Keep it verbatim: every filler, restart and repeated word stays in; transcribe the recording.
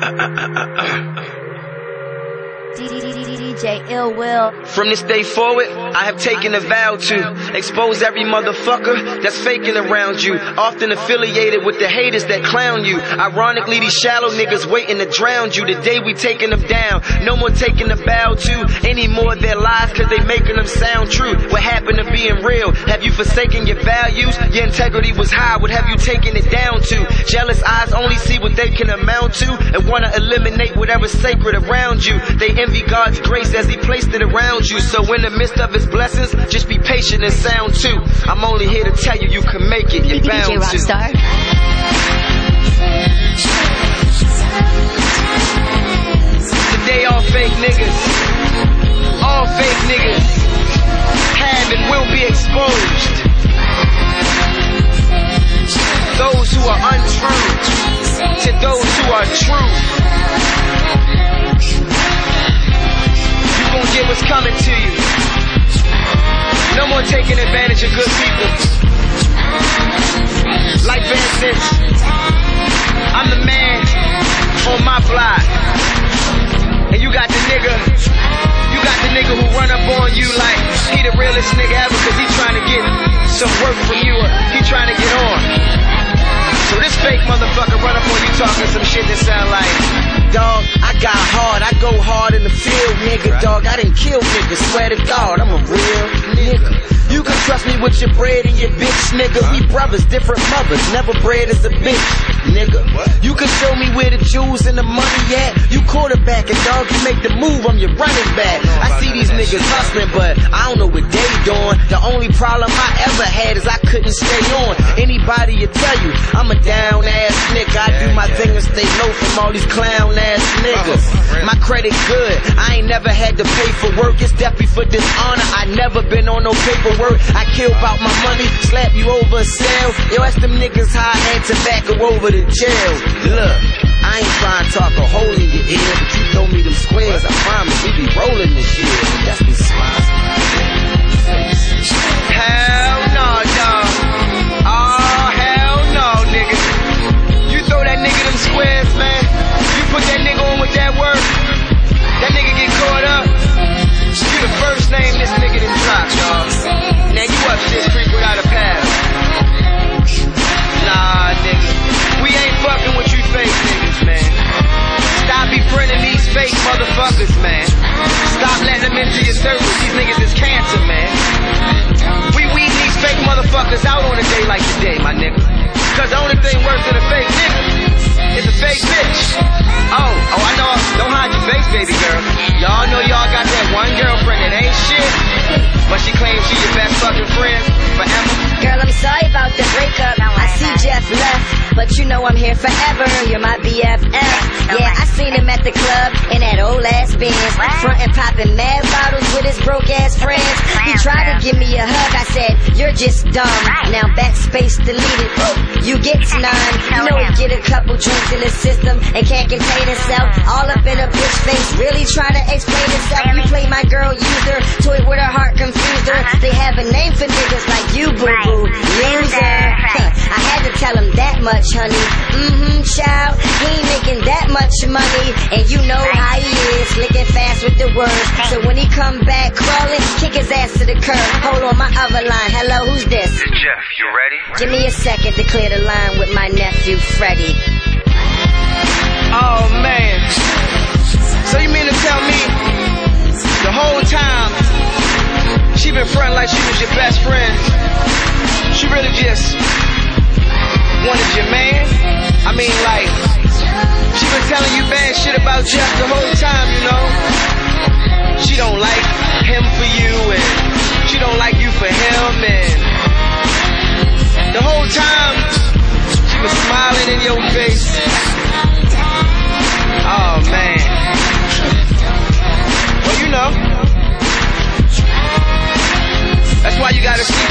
D J Ill Will. From this day forward, I have taken a vow to expose every motherfucker that's faking around you, often affiliated with the haters that clown you. Ironically, these shallow niggas waiting to drown you. Today we taking them down, no more taking a bow to any more of their lies, cause they making them sound true. What happened to being real? Have you forsaken your values? Your integrity was high, what have you taken it down to? Jealous eyes only see what they can amount to and wanna eliminate whatever's sacred around you. They envy God's grace as he placed it around you. So in the midst of his blessings, just be patient and sound too. I'm only here to tell you you can make it, you're bound D J to. Rockstar. Today all fake niggas, all fake niggas have and will be exposed. Those who are untrue to those who are true. You gon' get what's coming to you. No more taking advantage of good people. Like for instance, I'm the man on my block, and you got the nigga, you got the nigga who run up on you like he the realest nigga ever, cause he trying to get some work from you, or he trying to get on. So this fake motherfucker run up on you talking some shit that sound like, dog, I got hard, I go hard in the field, nigga, dog, I didn't kill niggas, swear to God, I'm a real nigga. You can trust me with your bread and your bitch, nigga. We brothers, different mothers, never bred as a bitch, nigga. You can show me where the jewels and the money at. You quarterback and dog, you make the move, I'm your running back. I see these niggas hustling, but I don't know what they doing. The only problem I ever had is I couldn't stay on. Anybody will tell you, I'm a down ass nigga. I do my thing and stay low from all these clown ass niggas. My credit good, I ain't never had to pay for work. It's definitely for dishonor, I never been on no paperwork. I kill about my money, slap you over a cell. Yo, that's them niggas high and tobacco over the jail. Look, I ain't trying to talk a hole in your ear, but you throw me them squares, I promise we be rolling this year. That's be smiles. Hell no, dog. Oh, hell no, nigga. You throw that nigga them squares, man. You put that nigga on with that word, that nigga get caught up. You the first name this nigga done dropped, y'all. Now you up this creek without a paddle. Nah, nigga. We ain't fucking with you fake niggas, man. Stop befriending these fake motherfuckers, man. Stop letting them into your circle. These niggas is cancer, man. We weed these fake motherfuckers out on a day like today, my nigga. Cause the only thing worse than a fake nigga is a fake bitch. Oh, oh, I know. Don't hide your face, baby girl. Y'all know y'all got that one girlfriend that ain't shit, but she claims she your best fucking friend forever. Girl, I'm sorry about the breakup. I see Jeff left, but you know I'm here forever. You're my B F F. Yeah, I seen him at the club in that old ass Benz, frontin' poppin' mad bottles with his broke ass friends. He tried to give me a hug. I said, you're just dumb. Now backspace deleted. You get none. You know he get a couple drinks in the system and can't contain himself. All up in a bitch face, really trying to explain himself. You play my girl, used her, toyed with her heart, confused her. They have a name for niggas like you, boo-boo, loser. I had to tell him that much, honey. Mm-hmm, child, he ain't making that much money, and you know how he is, licking fast with the words. So when he come back crawling, kick his ass to the curb. Hold on my other line. Hello, who's this? Jeff, you ready? Give me a second to clear the line with my nephew, Freddie. Oh, man. So you mean to tell me the whole time she been frontin' like she was your best friend? She really just wanted your man? I mean, like, she been telling you bad shit about Jeff the whole time, you know? She don't like him for you, and she don't like you for him, and the whole time she was smiling in your face. Oh, man. Well, you know, that's why you gotta see